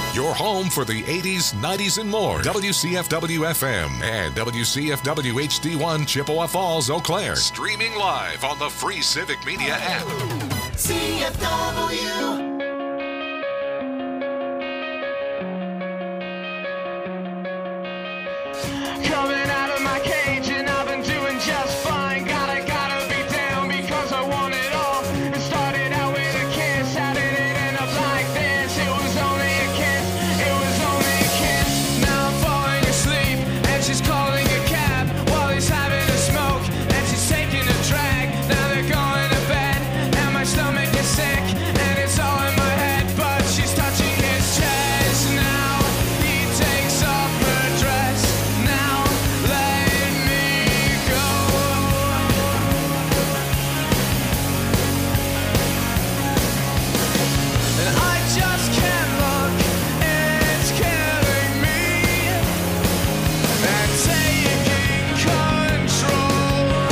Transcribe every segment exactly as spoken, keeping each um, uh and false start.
Your home for the eighties, nineties, and more. W C F W F M and W C F W H D one Chippewa Falls, Eau Claire. Streaming live on the free Civic Media app. C F W. Coming out of my cage and I've been doing just fine. Gotta, gotta be down because I want it all. It started out with a kiss. How did it end up like this? It was only a kiss. It was only a kiss. Now I'm falling asleep and she's calling a cab while he's having a smoke and she's taking a drag. Now they're going to bed and my stomach is sick and it's all in my head, but she's touching his chest. Now he takes off her dress. Now let me go. And I just can't look, it's killing me. And taking control.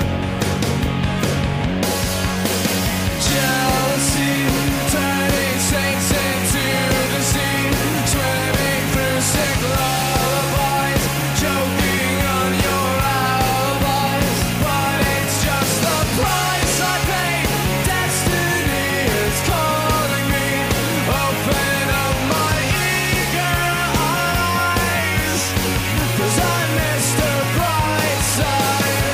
Jealousy turning saints into the sea, swimming through sick lullabies, choking on your alibis. But it's just the price I pay. Destiny is calling me. Open up my eager eyes, 'cause I missed the bright side.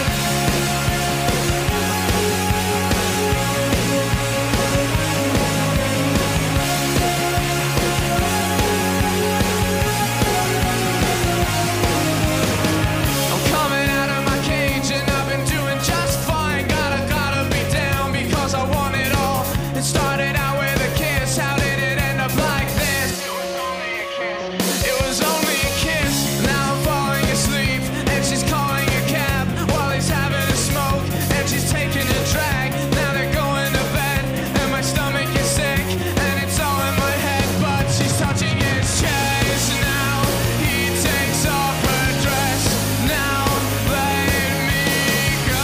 I'm coming out of my cage and I've been doing just fine. Gotta, gotta be down because I want it all. It started out with a kiss. How did it end up like this? It was only a kiss. It was only a kiss. Now I'm falling asleep and she's calling a cab while he's having a smoke and she's taking a drag. Now they're going to bed and my stomach is sick and it's all in my head, but she's touching his chest. Now he takes off her dress. Now let me go.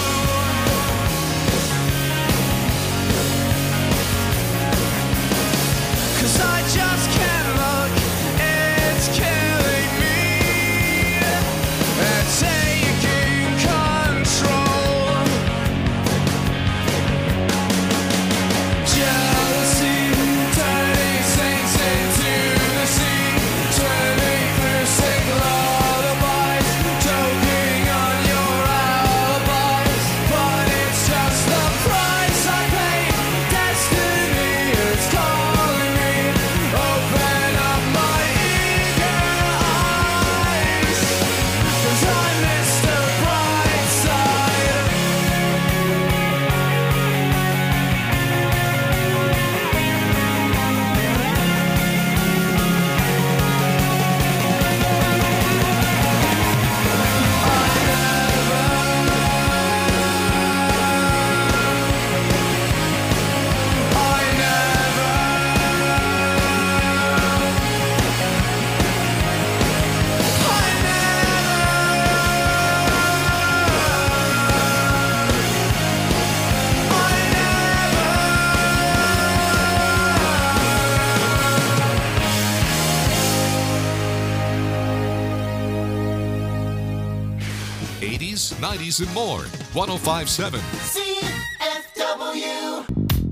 'Cause I just can't look, it's killing me. And taking control. Jealousy turning saints into the sea, swimming through sick lullabies, choking on your alibis. But it's just the price I pay. Destiny is calling me. Open up my eager eyes, 'cause I missed the bright side. I never, I eighties, nineties, and more. one oh five point seven. C F W.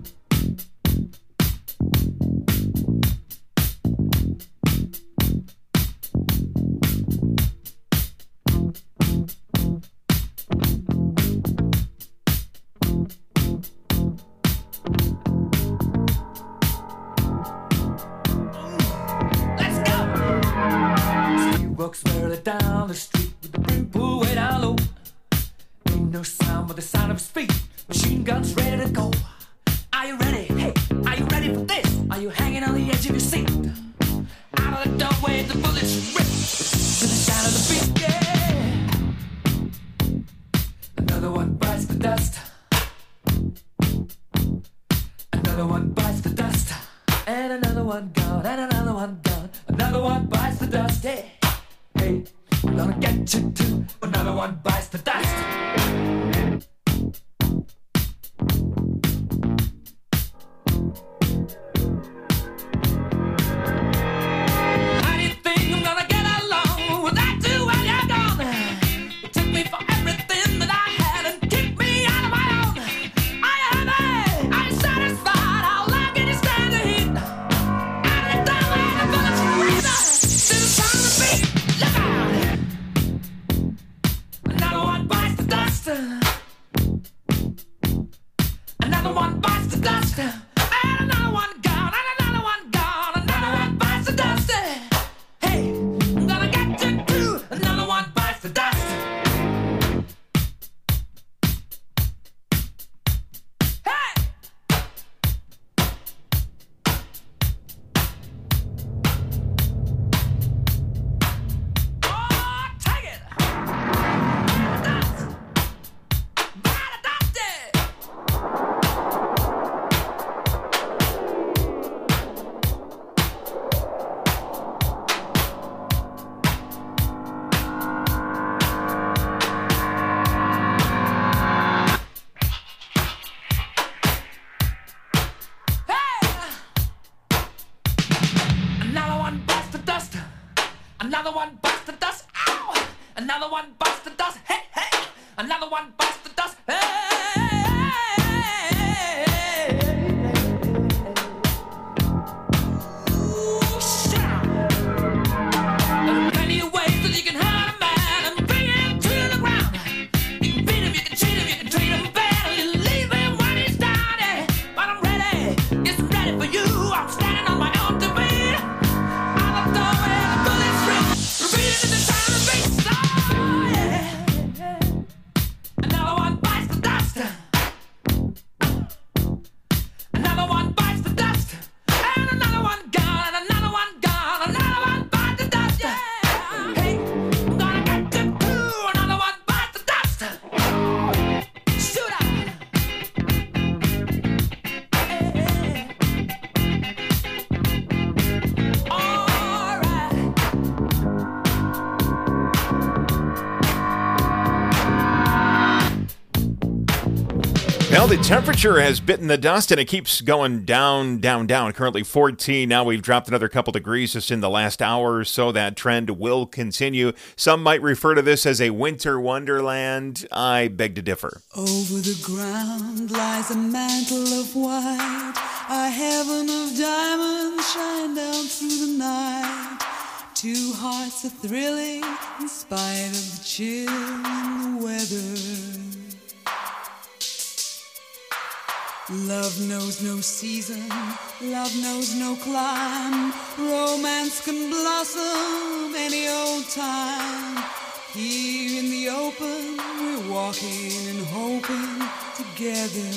Let's go. He walks merrily down the street with the brim pulled way down low. Ain't no sound but the sound of his feet. Machine guns ready to go. Are you ready? Hey, are you ready for this? Are you hanging on the edge of your seat? Out of the doorway, the bullets rip to the sound of the beat. Yeah. Another one bites the dust. Another one bites the dust. And another one gone. And another one gone. Another one bites the dust. Hey, hey, I'm gonna get you too. Another one bites the dust. Another one bites the dust. Ow! Another one bites the dust. Hey, hey! Another one bites the dust. Hey! Well, the temperature has bitten the dust, and it keeps going down, down, down. Currently fourteen. Now we've dropped another couple degrees just in the last hour or so. That trend will continue. Some might refer to this as a winter wonderland. I beg to differ. Over the ground lies a mantle of white. A heaven of diamonds shine down through the night. Two hearts are thrilling in spite of the chill in the weather. Love knows no season, love knows no clime. Romance can blossom any old time. Here in the open, we're walking and hoping together.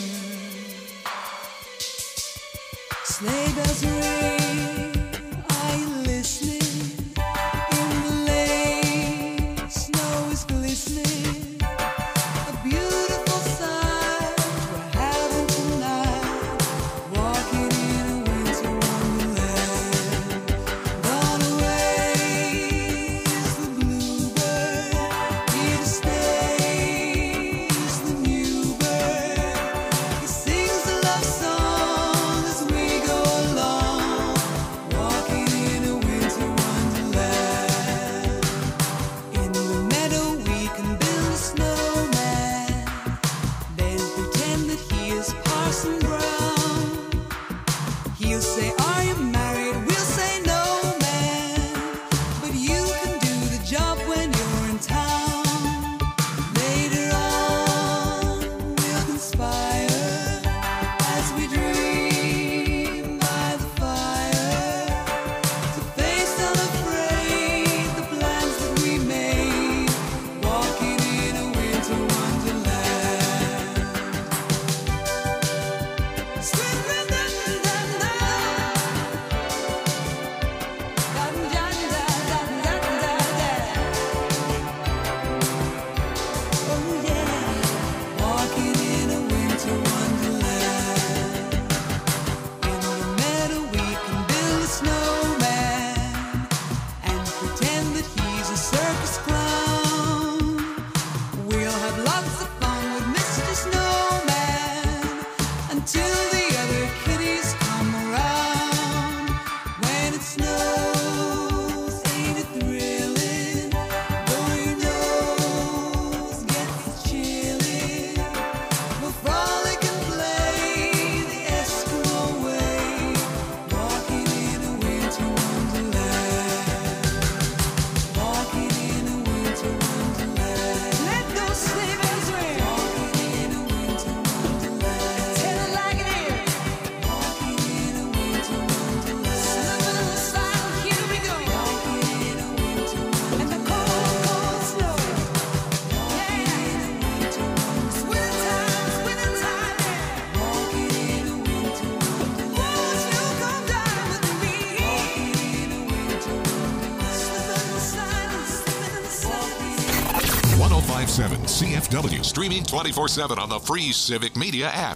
Sleigh bells ring, are you listening? In the lane, snow is glistening. A beautiful sight we're having tonight. Walking in a winter wonderland. Gone away is the bluebird. Here to stay is the new bird. He sings a love song as we go along. Walking in a winter wonderland. In the meadow we can build a snowman. Then pretend that he is Parson Brown. He'll say, are you married? We'll say, no, man. But you can do the job when you're in town. Later on, we'll conspire as we dream by the fire to face unafraid the plans that we made. Walking in a winter wonderland. Sweet da da da da da da da da da. Oh yeah, walking in a winter wonderland. In the meadow we can build a snowman and pretend that he's a circus clown. We'll have lots of fun with Mister Snowman until the other kitties come around. When it snows, ain't it thrilling? Though your nose gets chilly, we'll frolic and play the Eskimo way. Walking in a winter wonderland. Walking in a winter wonderland. Let those sleigh bells ring. Walking in a winter wonderland. Tell it like it is. Walking in a winter wonderland. Slipping in the slide, here we go. Walking in a winter wonderland. And the cold, cold snow. Walking in a winter wonderland. Winter time, winter time, yeah. Walking in a winter wonderland. Won't you come down with me? Walking in a winter wonderland. Slipping in the slide, slipping in the slide. ten fifty-seven C F W, streaming twenty-four seven on the free Civic Media app.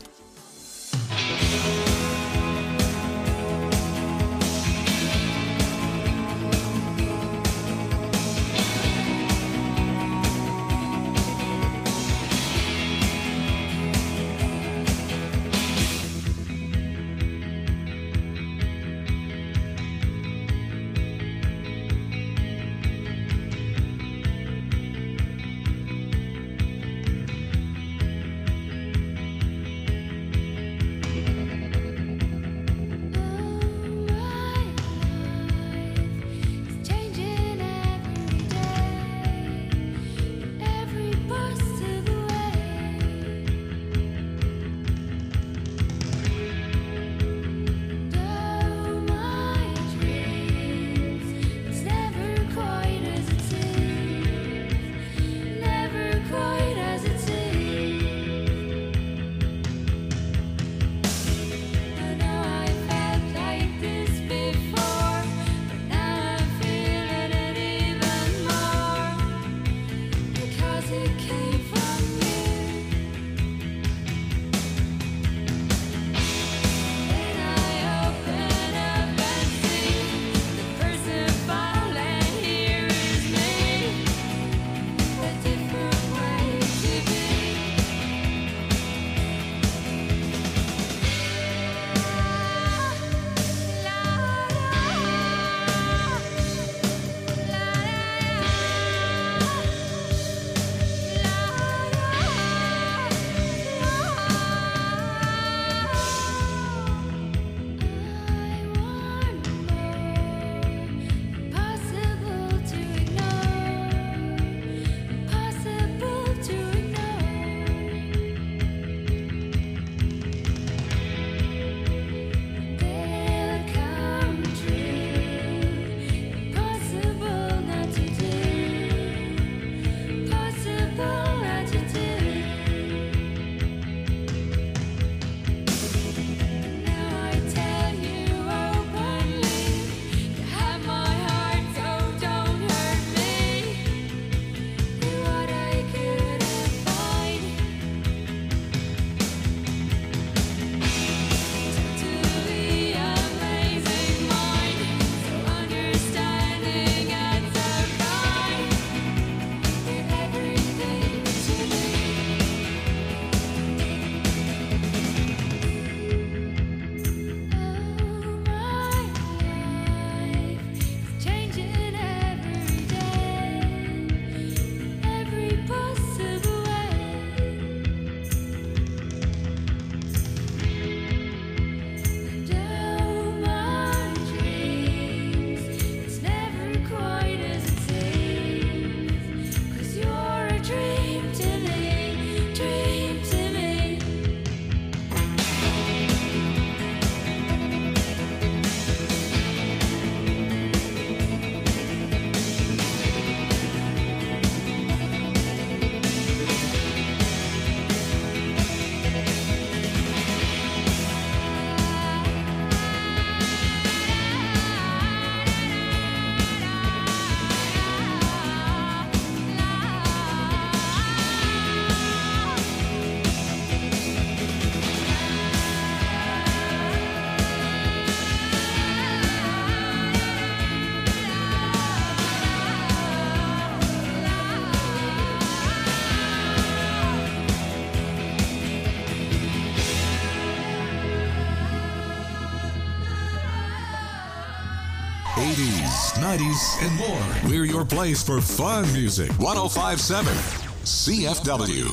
eighties, nineties, and more. We're your place for fun music. one oh five point seven C F W.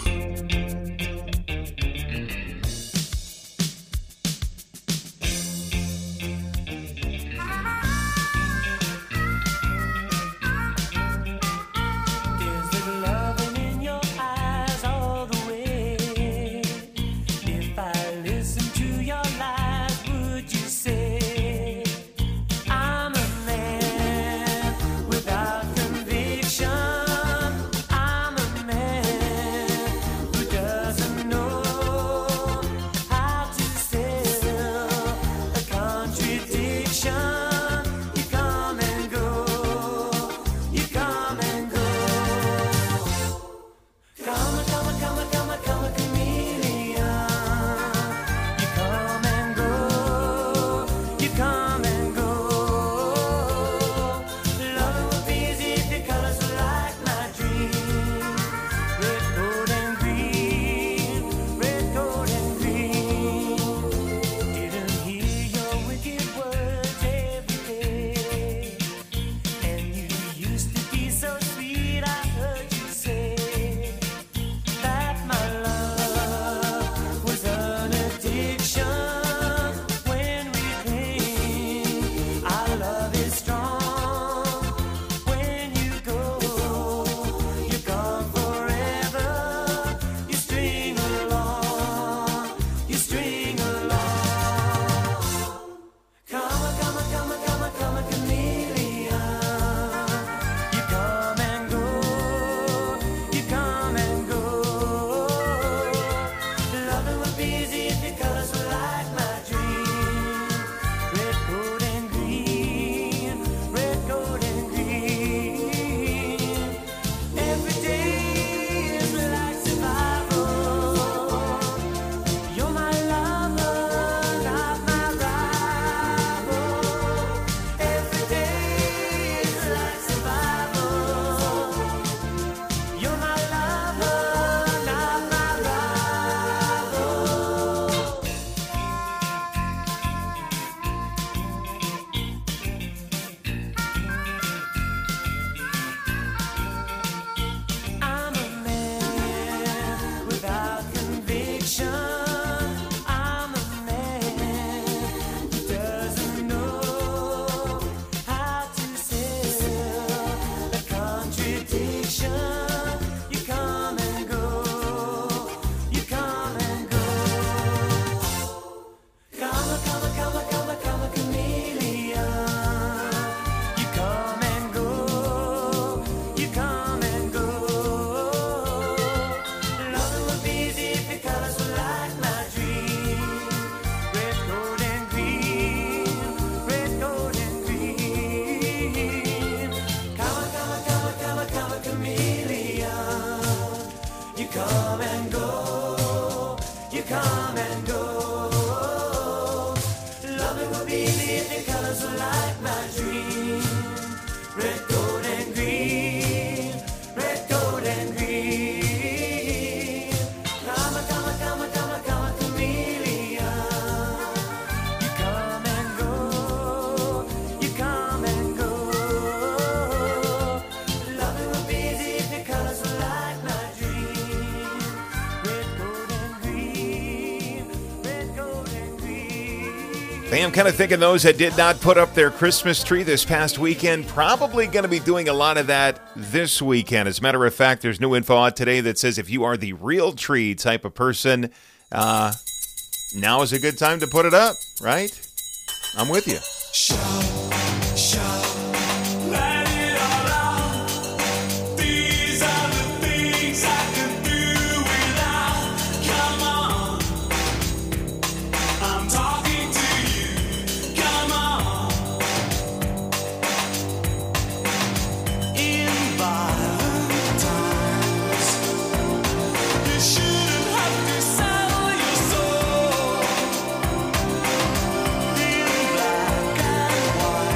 I'm kind of thinking those that did not put up their Christmas tree this past weekend probably going to be doing a lot of that this weekend. As a matter of fact, there's new info out today that says if you are the real tree type of person, uh, now is a good time to put it up, right? I'm with you. Shout, shout, let it all out. These are the things I can do without. Come on, I'm talking to you. Come on. In violent times, you shouldn't have to sell your soul. In black and white.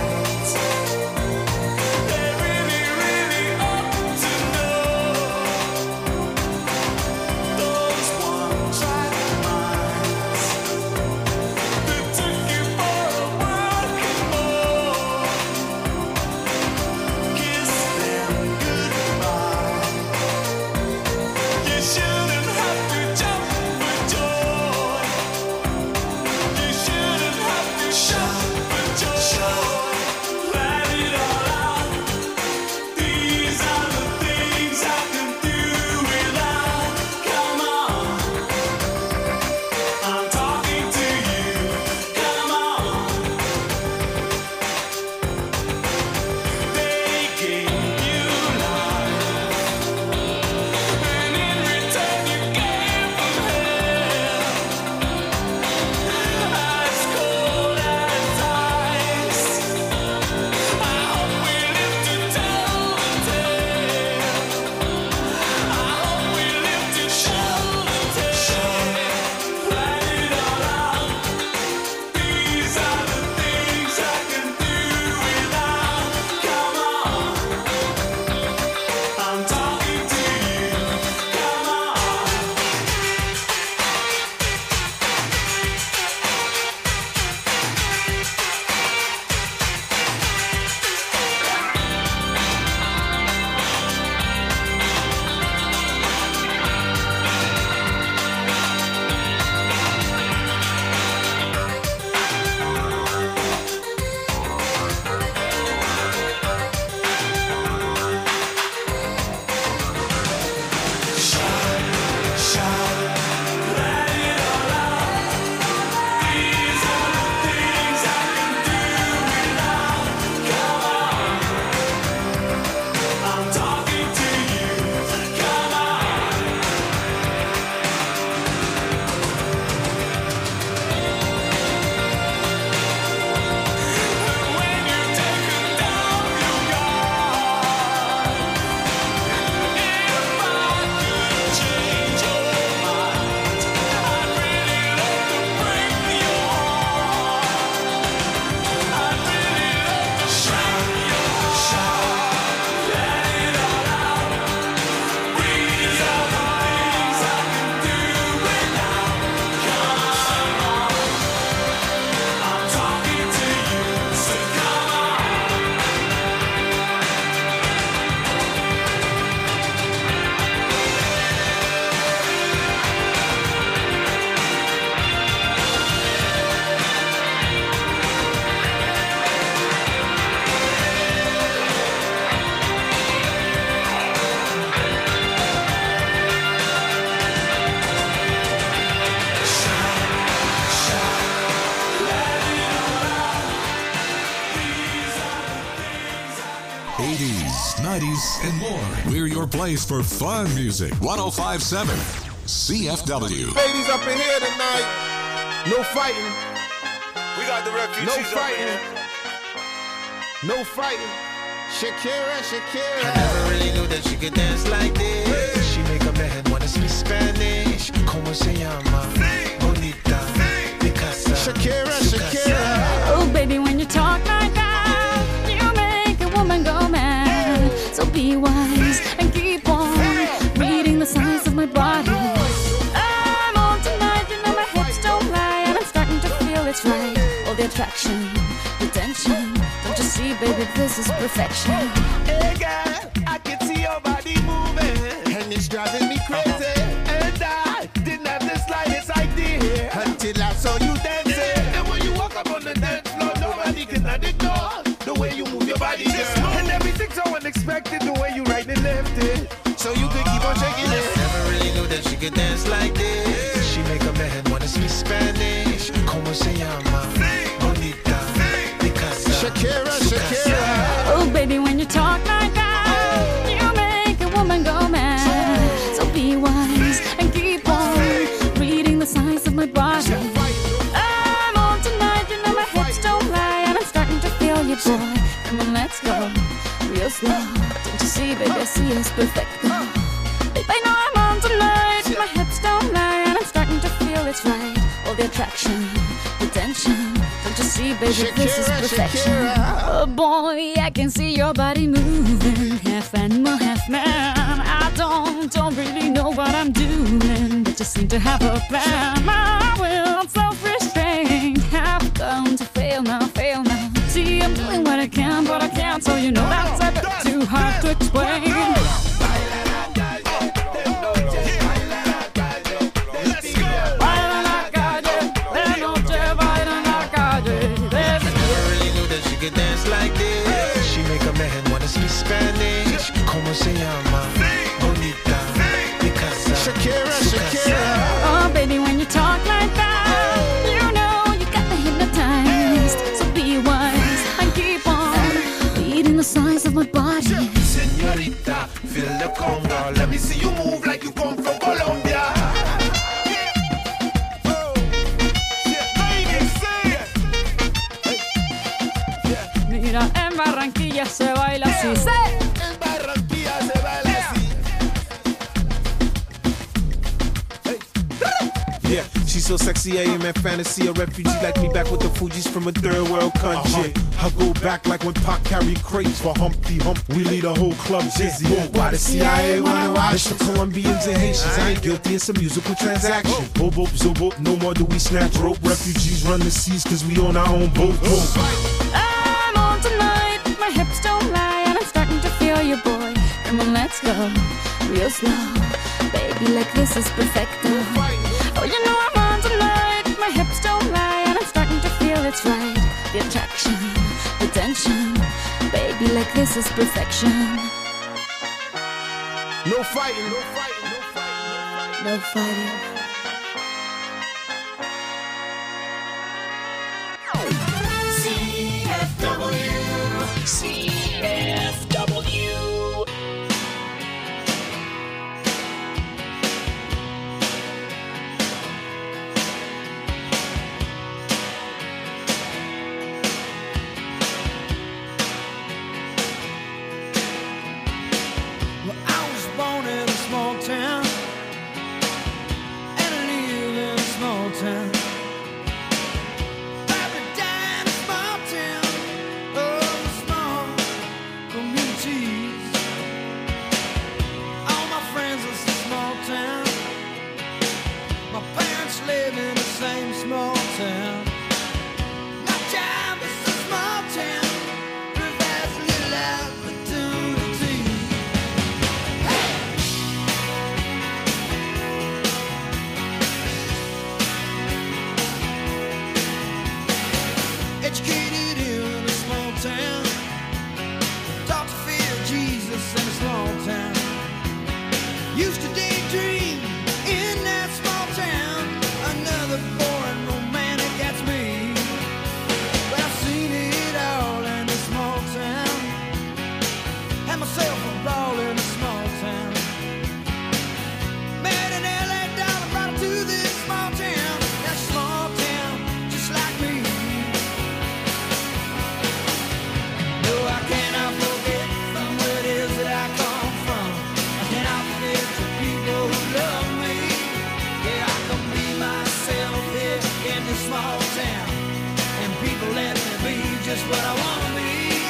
eighties, nineties, and more. We're your place for fun music. one oh five point seven C F W. Ladies up in here tonight. No fighting. We got the refugees No up fighting. here. No fighting. Shakira, Shakira. I never really knew that she could dance like this. She make a man wanna speak Spanish. Como se llama? Bonita. Picasa. Shakira, Shakira. Oh, baby, when you talk like that, you make a woman go mad. So be wise and keep on reading the signs of my body. I'm on tonight, you know my hips don't lie, and I'm starting to feel it's right. All the attraction, the tension. Don't you see, baby, this is perfection. Hey girl, I can see your body moving, And it's driving me crazy. and I didn't have the slightest idea Until I saw you dancing. And when you walk up on the dance floor, nobody can ignore the way you move your body, girl. And everything's so unexpected, the way you right and left it. So you could keep on shaking it. Never really knew that she could dance like this. She make a man wanna speak Spanish. Como se llama? Bonita. Picasa. Shakira, Shakira. Oh, baby, when you talk like that, you make a woman go mad. So be wise and keep on reading the signs of my body. I'm on tonight, you know my hips don't lie, and I'm starting to feel you, boy. Come on, let's go real slow. Don't you see, baby, I see it's perfect. Babe, I know I'm on tonight, my hips don't lie, and I'm starting to feel it's right. All the attraction, the tension. Don't you see, baby, this is Shakira, perfection. Shakira. Oh boy, I can see your body moving, half animal, half man. I don't, don't really know what I'm doing, but just seem to have a plan. My will, self-restraint, have come to fail now, fail now. See, I'm doing what I can, but I can't, so you know that's a bit too hard to explain. Baila la calle, de noche, baila la calle, de Never really knew that she could dance like this. She make a man wanna speak Spanish. Como se llama? Bonita. Picasa. Shakira, Shakira. Oh, baby, when you talk like that, you know you got me hypnotized. So be wise and keep on reading the signs of my body. Señorita, feel the conga. Let me see you move like you come from Colombia. Mira, en Barranquilla se baila así. ¡Sí! En Barranquilla se baila así. Yeah, she's so sexy, I am in fantasy. A refugee like me back with the Fugees from a third world country. Uh-huh. I go back like when Pac carried crates for Humpty Hump. We lead a whole club dizzy. Yeah. Why the C I A wanna watch? It's the Colombians and Haitians. I ain't guilty, it's a musical transaction. Boop, boop, zoop, boop. No more do we snatch rope. Refugees run the seas cause we on our own boat. I'm on tonight, my hips don't lie, and I'm starting to feel you, boy. Come on, let's go real slow. Baby, like this is perfecto. Oh, you know I'm on tonight, my hips don't lie, and I'm starting to feel it's right. The attraction, the tension. Baby, like this is perfection. No fighting, no fighting, no fighting. No fighting. C F W. C F W. Well, I was born in a small town, and I live in a small town. Rather die in a small town, oh, small myself a ball in a small town. Met an L A dollar, brought her to this small town. That small town, just like me. No, I cannot forget from where it is that I come from. I cannot forget the people who love me. Yeah, I can be myself here in this small town, and people let me be just what I want to be.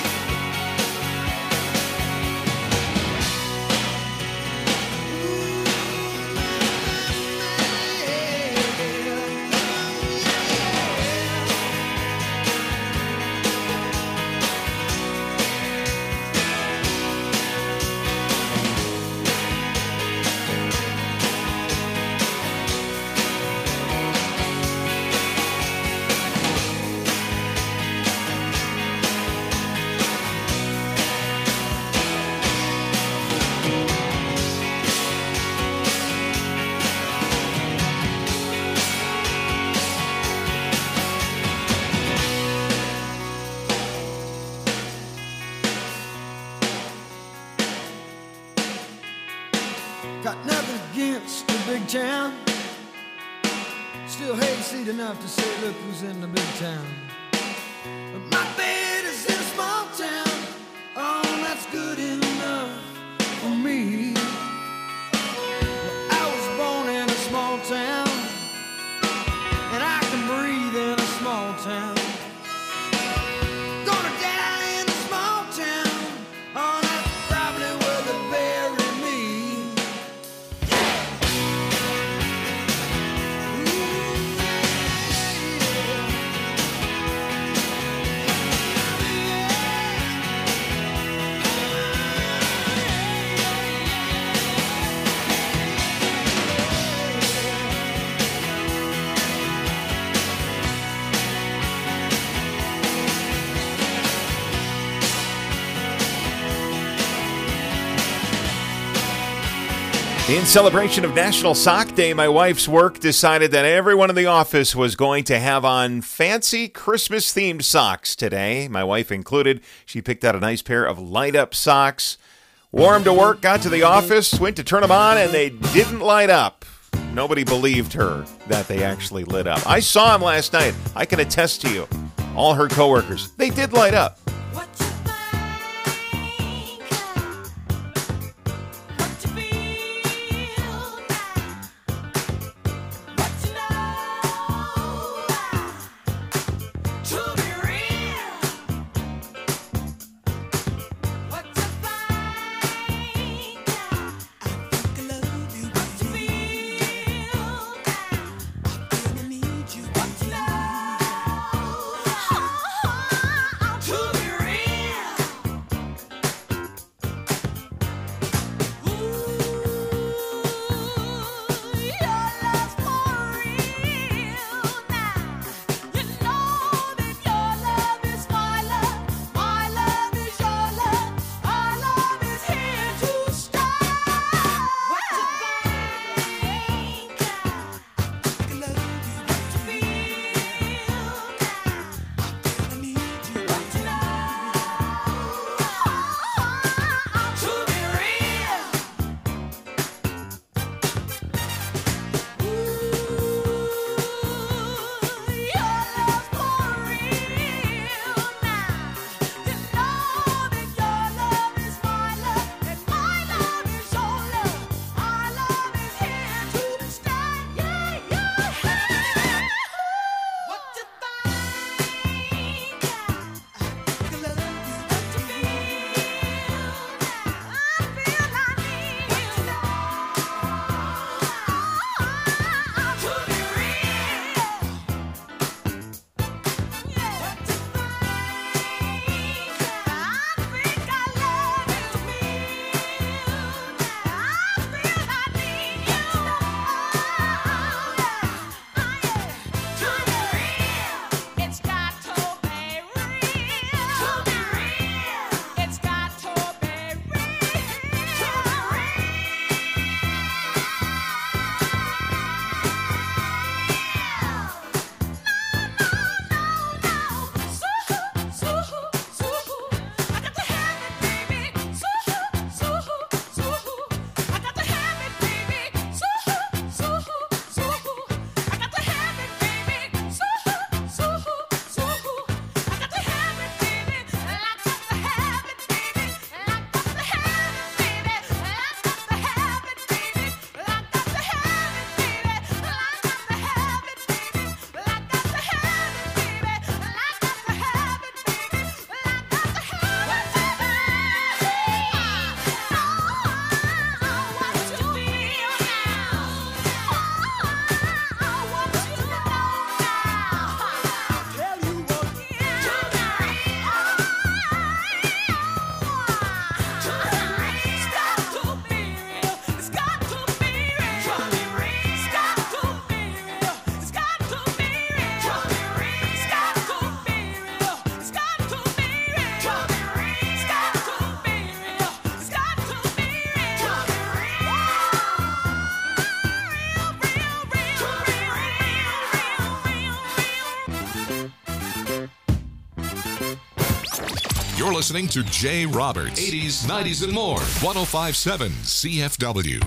Got nothing against the big town. Still hayseed enough to say, look who's in the big town. But my bed is in a small town. Oh, that's good enough for me. Well, I was born in a small town, and I can breathe in a small town. Gonna die in a small town. Oh, that's probably where they bury me. In celebration of National Sock Day, my wife's work decided that everyone in the office was going to have on fancy Christmas-themed socks today, my wife included. She picked out a nice pair of light-up socks, wore them to work, got to the office, went to turn them on, and they didn't light up. Nobody believed her that they actually lit up. I saw them last night. I can attest to you. All her coworkers, they did light up. To be You're listening to Jay Roberts, eighties, nineties, and more. one oh five point seven C F W.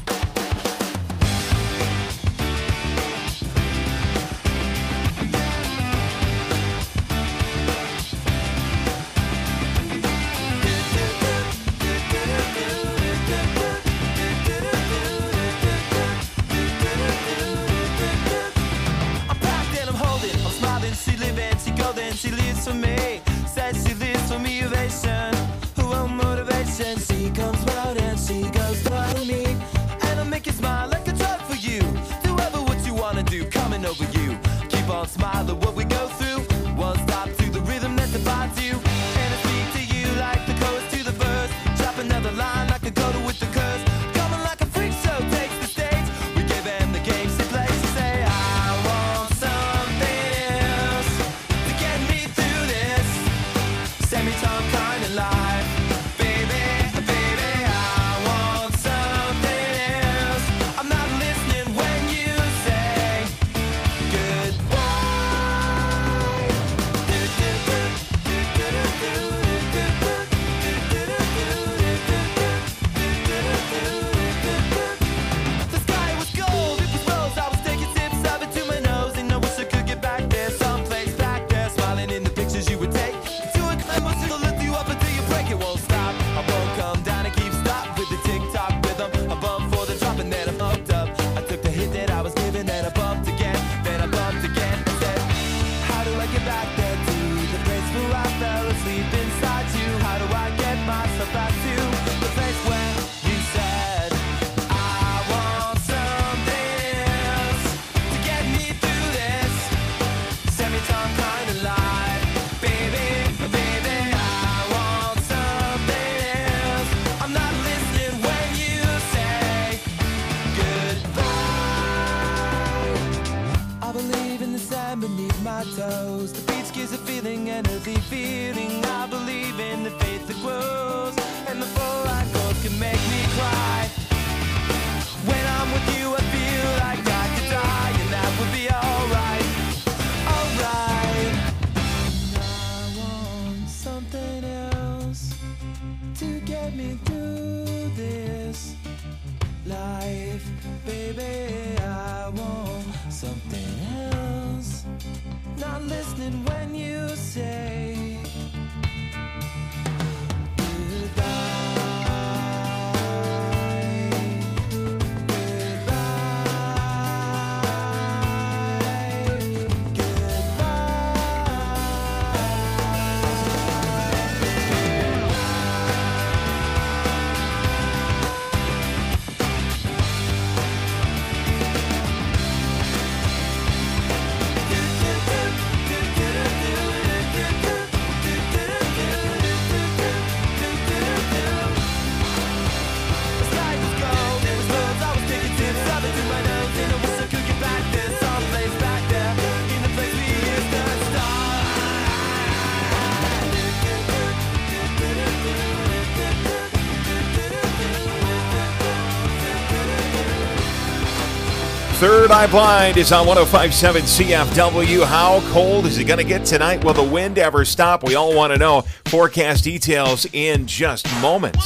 Third Eye Blind is on one oh five point seven C F W. How cold is it going to get tonight? Will the wind ever stop? We all want to know. Forecast details in just moments.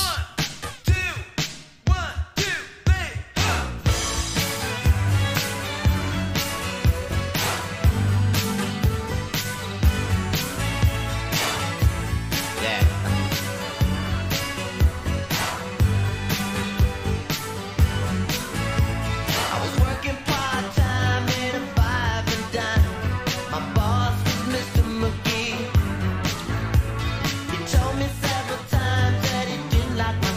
Like my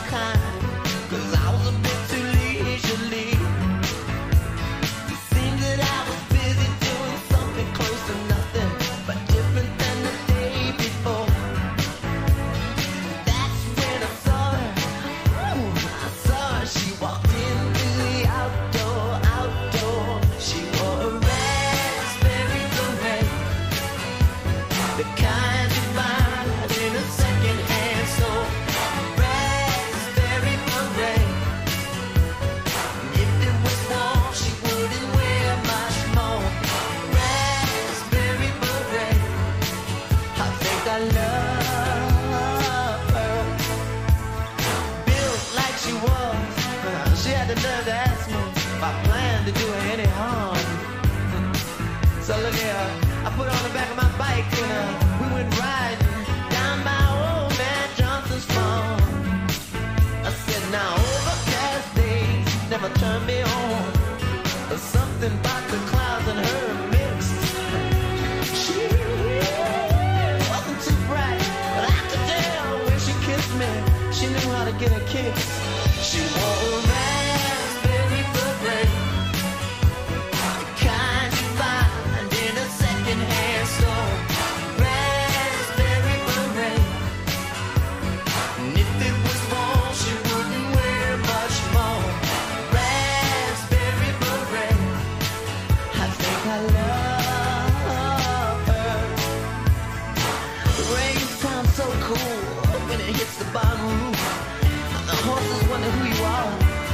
look here. I put on the back of my bike and uh, we went riding down by old man Johnson's farm. I said, now overcast days never turn me on. There's something about the clouds and her mix. She wasn't too bright, but I could tell when she kissed me, she knew how to get a kick. She wore a raspberry beret, the kind you find in a second-hand store. Raspberry beret, and if it was worn, she wouldn't wear much more. Raspberry beret, I think I love her. The rain sounds so cool when it hits the bottom roof. The horses wonder who you are.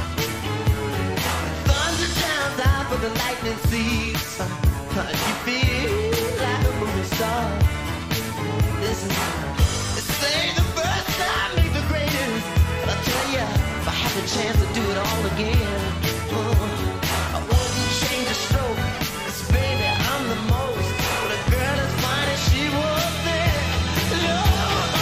Thunder drowns out, but the lightning sees. You feel like a movie star. Listen, they say the first time make the greatest. But I tell ya, if I had the chance to do it all again, uh, I wouldn't change a stroke. 'Cause baby, I'm the most. But a girl as fine as she was there. Lord,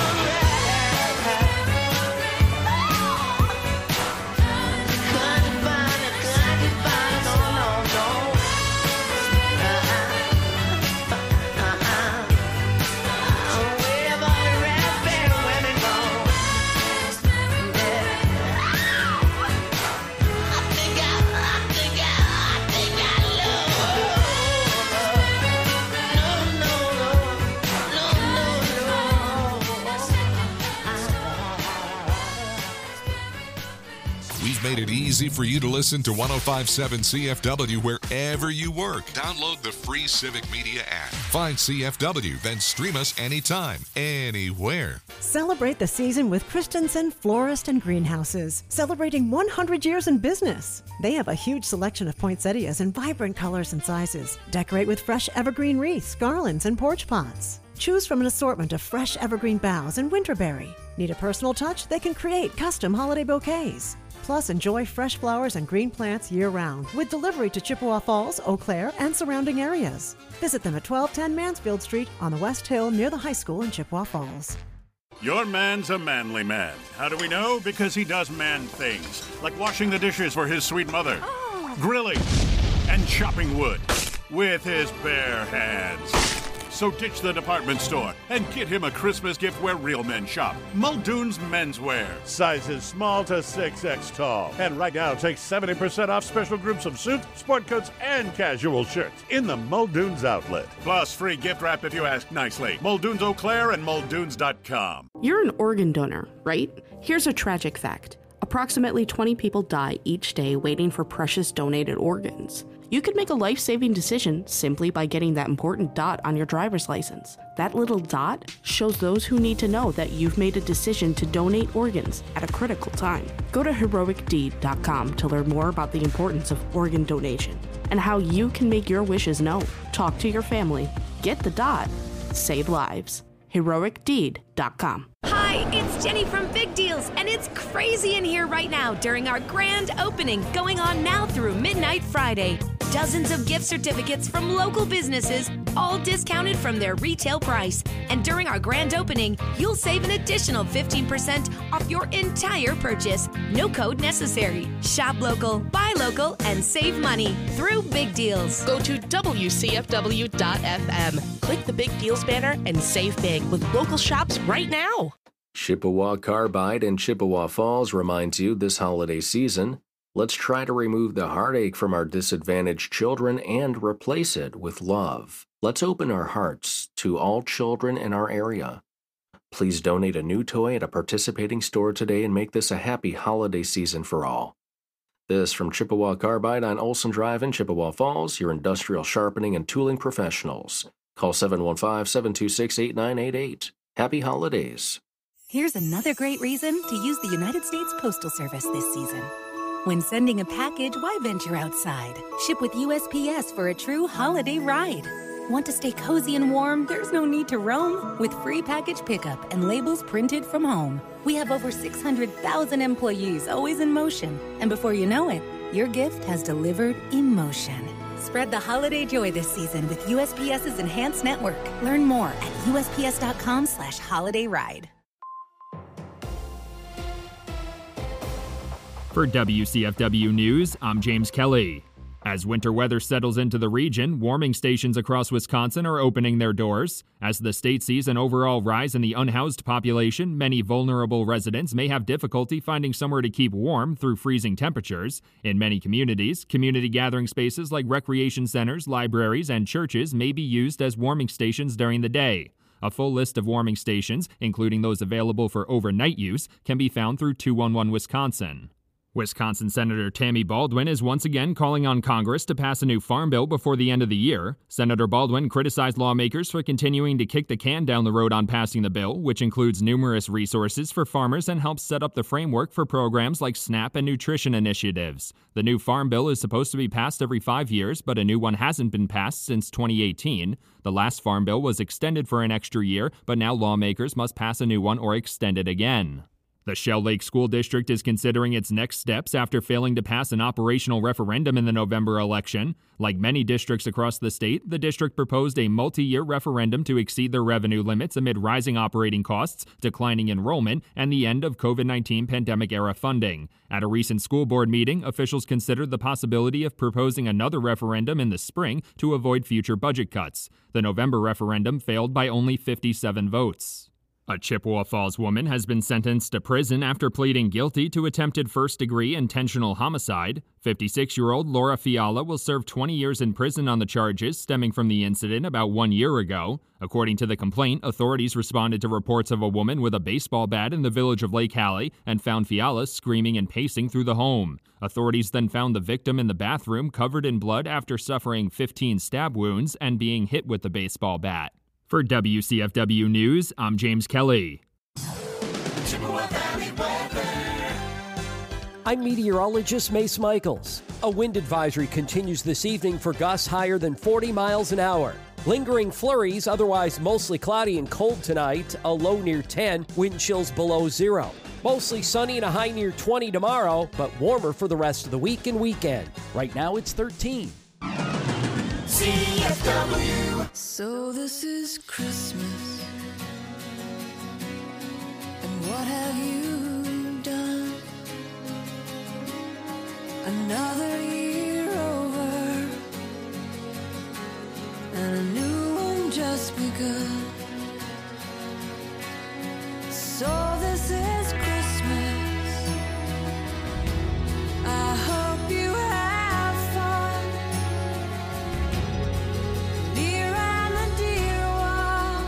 Made it easy for you to listen to one oh five point seven C F W wherever you work. Download the free Civic Media app. Find C F W, then stream us anytime, anywhere. Celebrate the season with Christensen Florist and Greenhouses, celebrating one hundred years in business. They have a huge selection of poinsettias in vibrant colors and sizes. Decorate with fresh evergreen wreaths, garlands, and porch pots. Choose from an assortment of fresh evergreen boughs and winterberry. Need a personal touch? They can create custom holiday bouquets. Plus, enjoy fresh flowers and green plants year-round with delivery to Chippewa Falls, Eau Claire, and surrounding areas. Visit them at twelve ten Mansfield Street on the West Hill near the high school in Chippewa Falls. Your man's a manly man. How do we know? Because he does man things, like washing the dishes for his sweet mother, oh. grilling, and chopping wood with his bare hands. So ditch the department store and get him a Christmas gift where real men shop. Muldoon's Menswear. Sizes small to six X tall. And right now, take seventy percent off special groups of suits, sport coats, and casual shirts in the Muldoon's outlet. Plus free gift wrap if you ask nicely. Muldoon's Eau Claire and Muldoons dot com. You're an organ donor, right? Here's a tragic fact. Approximately twenty people die each day waiting for precious donated organs. You could make a life-saving decision simply by getting that important dot on your driver's license. That little dot shows those who need to know that you've made a decision to donate organs at a critical time. Go to heroic deed dot com to learn more about the importance of organ donation and how you can make your wishes known. Talk to your family. Get the dot. Save lives. heroic deed dot com. Hi, it's Jenny from Big Deals, and it's crazy in here right now during our grand opening going on now through Midnight Friday. Dozens of gift certificates from local businesses, all discounted from their retail price. And during our grand opening, you'll save an additional fifteen percent off your entire purchase. No code necessary. Shop local, buy local, and save money through Big Deals. Go to W C F W dot F M. Click the Big Deals banner and save big with local shops right now. Chippewa Carbide in Chippewa Falls reminds you this holiday season, let's try to remove the heartache from our disadvantaged children and replace it with love. Let's open our hearts to all children in our area. Please donate a new toy at a participating store today and make this a happy holiday season for all. This from Chippewa Carbide on Olson Drive in Chippewa Falls, your industrial sharpening and tooling professionals. Call seven one five, seven two six, eight nine eight eight. Happy holidays. Here's another great reason to use the United States Postal Service this season. When sending a package, why venture outside? Ship with U S P S for a true holiday ride. Want to stay cozy and warm? There's no need to roam. With free package pickup and labels printed from home. We have over six hundred thousand employees always in motion. And before you know it, your gift has delivered emotion. Spread the holiday joy this season with USPS's Enhanced Network. Learn more at USPS.com slash holiday ride. For W C F W News, I'm James Kelly. As winter weather settles into the region, warming stations across Wisconsin are opening their doors. As the state sees an overall rise in the unhoused population, many vulnerable residents may have difficulty finding somewhere to keep warm through freezing temperatures. In many communities, community gathering spaces like recreation centers, libraries, and churches may be used as warming stations during the day. A full list of warming stations, including those available for overnight use, can be found through two one one Wisconsin. Wisconsin Senator Tammy Baldwin is once again calling on Congress to pass a new farm bill before the end of the year. Senator Baldwin criticized lawmakers for continuing to kick the can down the road on passing the bill, which includes numerous resources for farmers and helps set up the framework for programs like SNAP and nutrition initiatives. The new farm bill is supposed to be passed every five years, but a new one hasn't been passed since twenty eighteen. The last farm bill was extended for an extra year, but now lawmakers must pass a new one or extend it again. The Shell Lake School District is considering its next steps after failing to pass an operational referendum in the November election. Like many districts across the state, the district proposed a multi-year referendum to exceed their revenue limits amid rising operating costs, declining enrollment, and the end of COVID nineteen pandemic-era funding. At a recent school board meeting, officials considered the possibility of proposing another referendum in the spring to avoid future budget cuts. The November referendum failed by only fifty-seven votes. A Chippewa Falls woman has been sentenced to prison after pleading guilty to attempted first-degree intentional homicide. fifty-six-year-old Laura Fiala will serve twenty years in prison on the charges stemming from the incident about one year ago. According to the complaint, authorities responded to reports of a woman with a baseball bat in the village of Lake Hallie and found Fiala screaming and pacing through the home. Authorities then found the victim in the bathroom covered in blood after suffering fifteen stab wounds and being hit with the baseball bat. For W C F W News, I'm James Kelly. I'm meteorologist Mace Michaels. A wind advisory continues this evening for gusts higher than forty miles an hour. Lingering flurries, otherwise mostly cloudy and cold tonight, a low near ten, wind chills below zero. Mostly sunny and a high near twenty tomorrow, but warmer for the rest of the week and weekend. Right now it's thirteen. C F W. So this is Christmas, and what have you done? Another year over, and a new one just begun. So this is Christmas. I hope you have fun. Near and the dear one,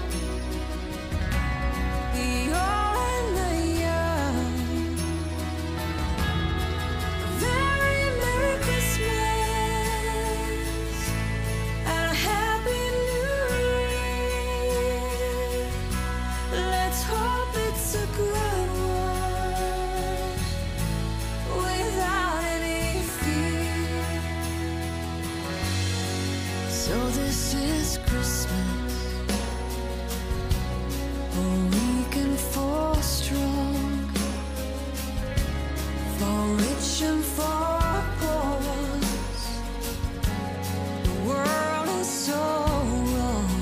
the old and the young. A very Merry Christmas and a Happy New Year. Let's hope it's a good one without any fear. So this is Christmas, for weak and for strong, for rich and for poor ones. The world is so wrong.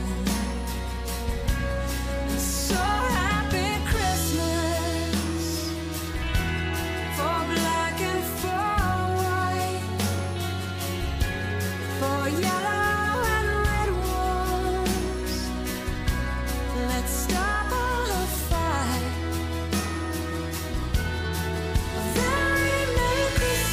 So happy Christmas for black and for white, for yellow and red ones. Let's stop a fight. A very Merry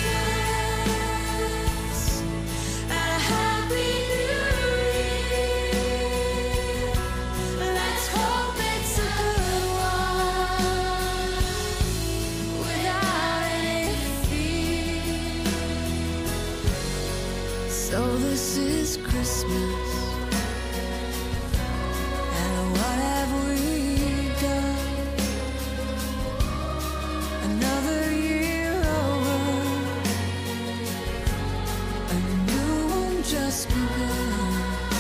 Christmas and a Happy New Year. Let's hope it's a good one without any fear. So this is Christmas, and what have we done? Another year over, a new one just begun.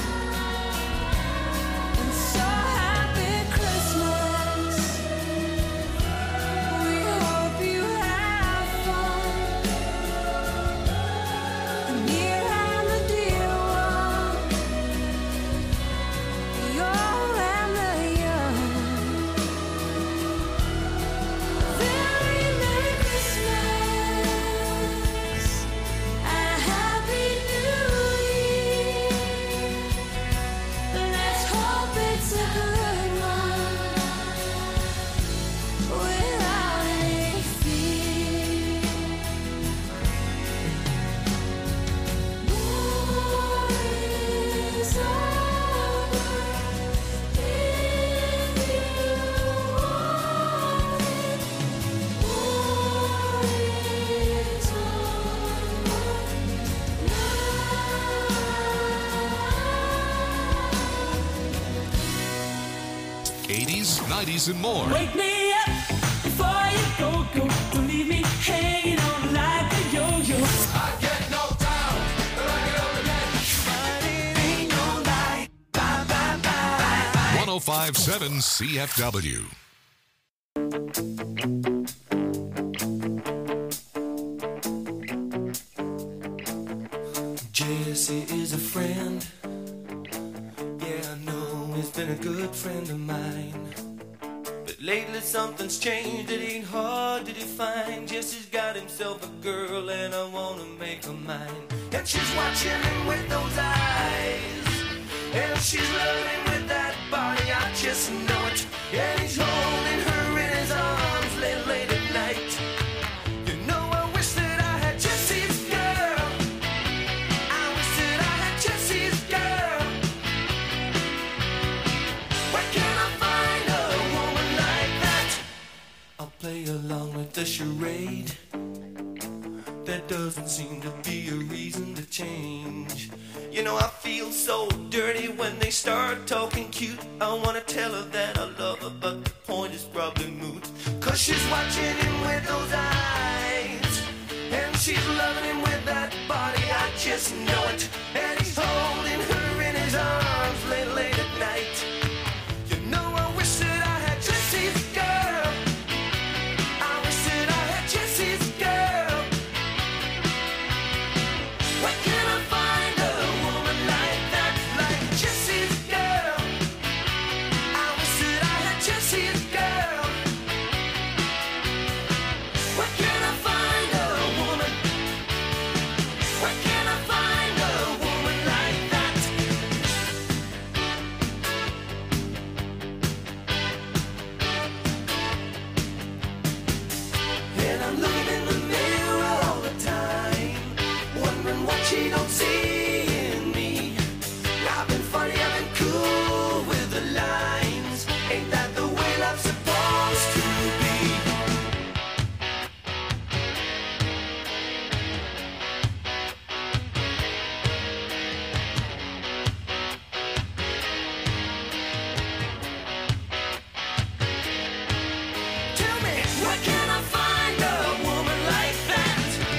And so happy Christmas. We hope you have fun. The near and the dear these and more. Wake me up before you go, go. Don't leave me hanging on like a yo-yo. I get knocked down, but I get up again. But it ain't no lie. Bye, bye, bye, bye. one oh five point seven C F W. Jesse is a friend. Yeah, I know he's been a good friend of mine. But lately something's changed, it ain't hard to define. Jesse's got himself a girl and I wanna make her mine. And she's watching him with those eyes, and she's loving with that body, I just know it. And he's holding her in his arms late, late at night. You know I wish that I had Jesse's girl. I wish that I had Jesse's girl. Where can I find a woman like that? I'll play along with the charade. There doesn't seem to be a reason to change. You know I feel so dirty when they start talking cute. I wanna tell her that I love her, but the point is probably moot. Cause she's watching him with those eyes, and she's loving him with that body, I just know it. And he's holding her in his arms late, late at night. You know I wish that I had Jesse's girl. I wish that I had Jesse's girl. Where can I find a woman like that, like Jesse's girl? I wish that I had Jesse's girl. Where can I find a woman? Where can I find a woman like that? And I'm looking in the mirror all the time, wondering what she don't see in me. I've been funny, I've been cool with the lines. Ain't that the way love's supposed to be? Tell me, where can I find a woman like that?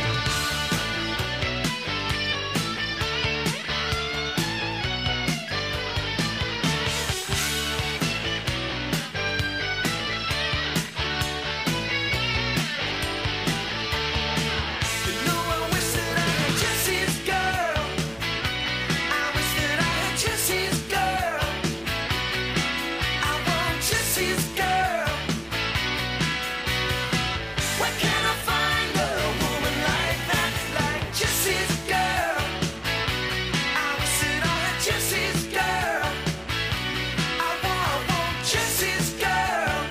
You know I wish that I had Jesse's girl. I wish that I had Jesse's girl. I want Jesse's girl. Where can I find a woman like that, like Jesse's girl? I wish that I had Jesse's girl. I want, I want Jesse's girl.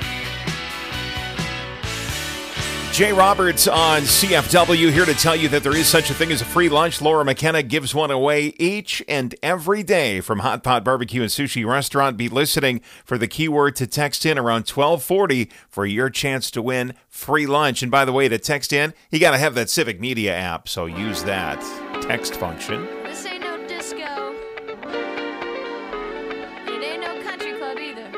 Jay Roberts on C F W here to tell you that there is such a thing as a free lunch. Laura McKenna gives one away each and every day from Hot Pot Barbecue and Sushi Restaurant. Be listening for the keyword to text in around twelve forty for your chance to win free lunch. And by the way, to text in, you got to have that Civic Media app, so use that text function. This ain't no disco. It ain't no country club either.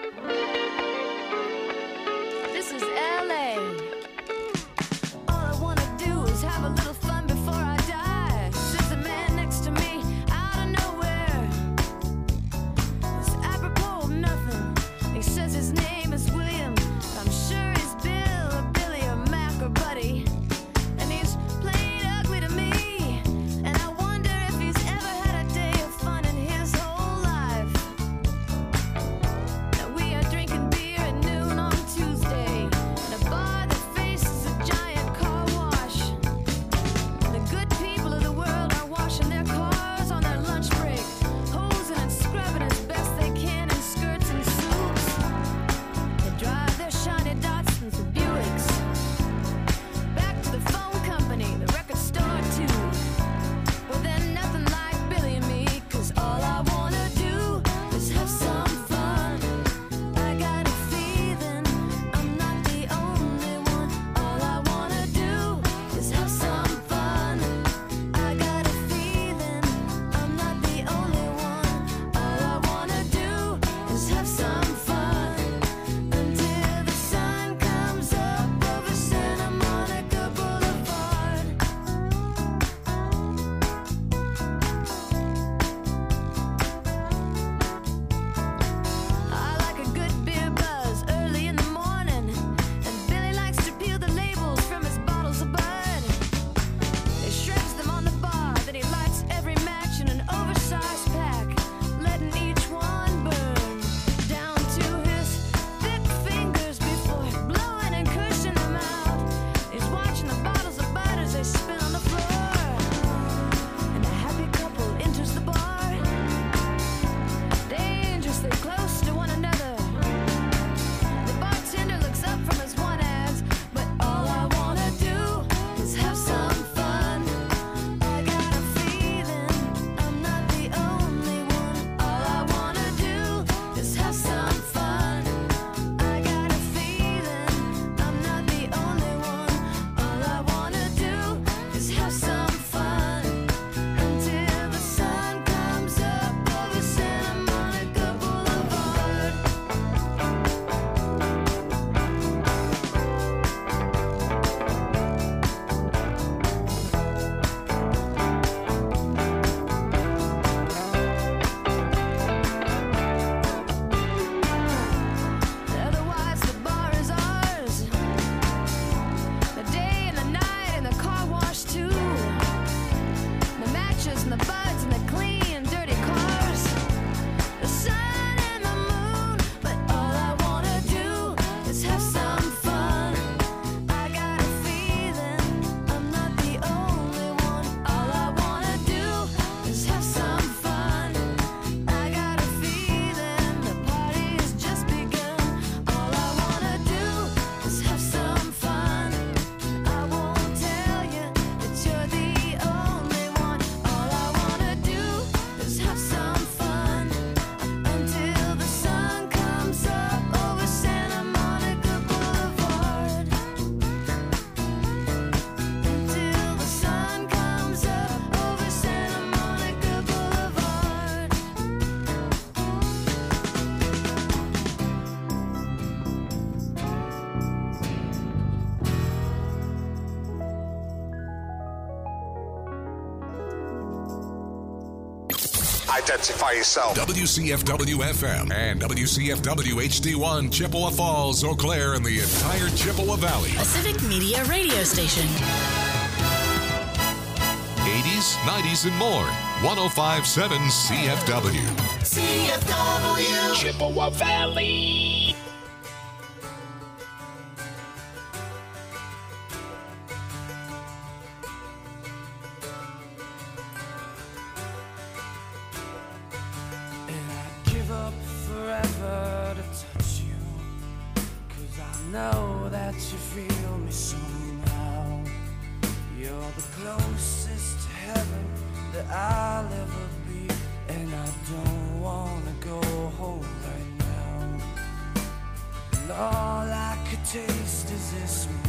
This is L A. All I wanna do is have a little fun before I die. Sits a man next to me out of nowhere. It's apropos of nothing. He says his name is William. I'm sure he's Bill or Billy or Mac or Buddy. And he's plain ugly to me. And I wonder if he's ever had a day of fun in his whole life. Now we are drinking beer at noon on Tuesday in a bar that faces a giant car wash. identify yourself. W C F W F M and W C F W H D one, Chippewa Falls, Eau Claire, and the entire Chippewa Valley. A Civic Media radio station. eighties, nineties, and more. one oh five point seven C F W. C F W. Chippewa Valley. And I'd give up forever to touch you, 'cause I know that you feel me somehow. You're the closest to heaven that I'll ever be, and I don't wanna go home right now. And all I could taste is this